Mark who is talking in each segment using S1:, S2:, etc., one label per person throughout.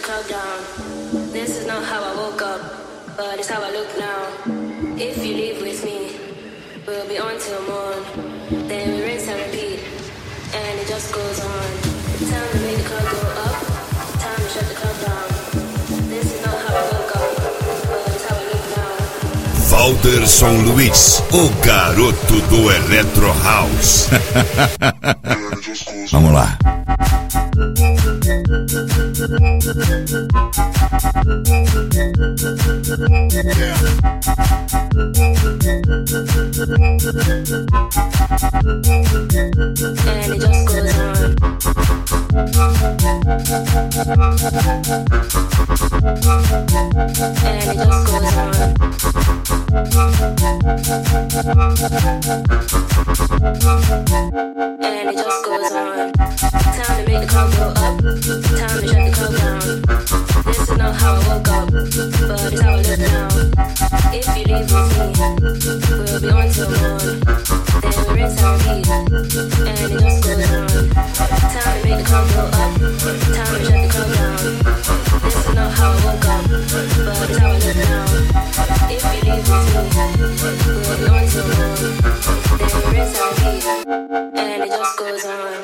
S1: club down. This is not how I woke up, but it's how I look now. If you leave with me, we'll be on till morn. Then we rinse and repeat, and it just goes on. Time to make the club go up, time to shut the club down. This is not how I woke up, but it's how I look now.
S2: Valderson Luiz, o garoto do Electro House. Vamos lá.
S1: And it just goes on. And it just goes on. And it just goes on. Time to make the club go up, time to shut the club down. This is not how I woke up, but it's how I look now. If you leave with me, we'll be on till morn. Then we rinse and repeat, and it just goes on. Time to make the club go up, time to shut the club down. This is not how I woke up, but it's how I look now. If you leave with me, we'll be on till morn. Then we rinse and repeat, and it just goes on.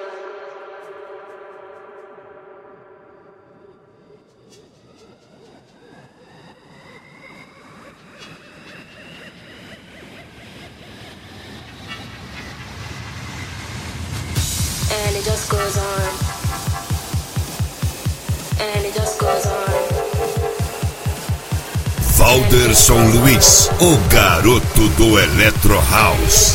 S1: And it just goes on. And it just goes on.
S2: Valderson Luiz, o garoto do Electro House.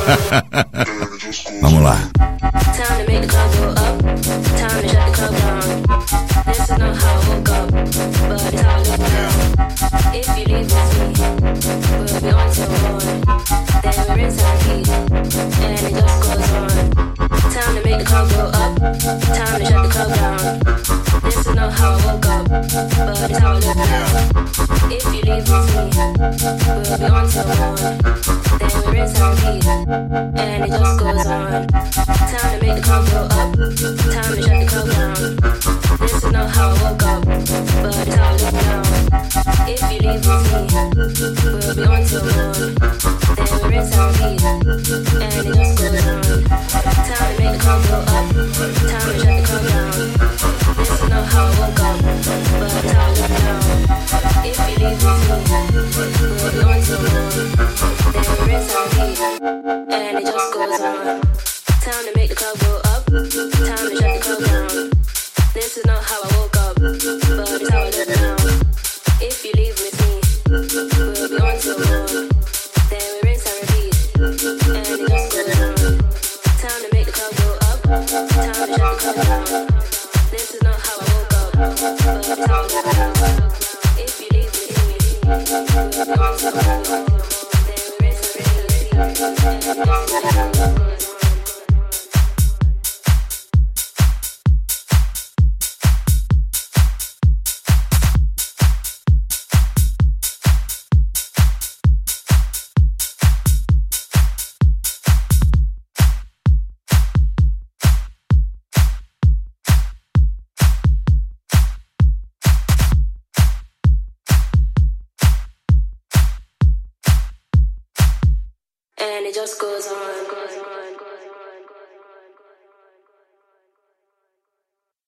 S2: Vamos lá.
S1: Time to make the club go up, time to shut the club down. This is not how I woke up, but it's how I look now. If you leave with me, we'll be on till morn. Then we rinse and repeat, and it just goes on. Time to make the club go up, time to shut the club down. This is not how I woke up, but it's how I look now. If you leave with me, we'll be on till morn. Then we rinse and repeat, and it just goes on. Time to make the club go up, time to shut the club down. This is not how I woke up, but it's how I look now. If you leave with me, we'll be on till morn. Then we rinse and repeat, and it just goes on. Time to make the club go up, time to shut the club down. This is not how I woke up, but it's how I look now. If you leave with me, we'll be on till morn. Then we rinse and repeat, and it just goes on. Time to make the club go up, time to shut the club down. This is not how I woke up, but it's how I look now. If you leave with me, we'll be on till morn. Then we rinse and repeat, and it just goes on. Time to make the club go up, time to shut the club down. This is not how I woke up, but it's how I look now. If you leave with me, we'll be on till morn. Then we rinse and repeat, and it just goes on. And it just goes on.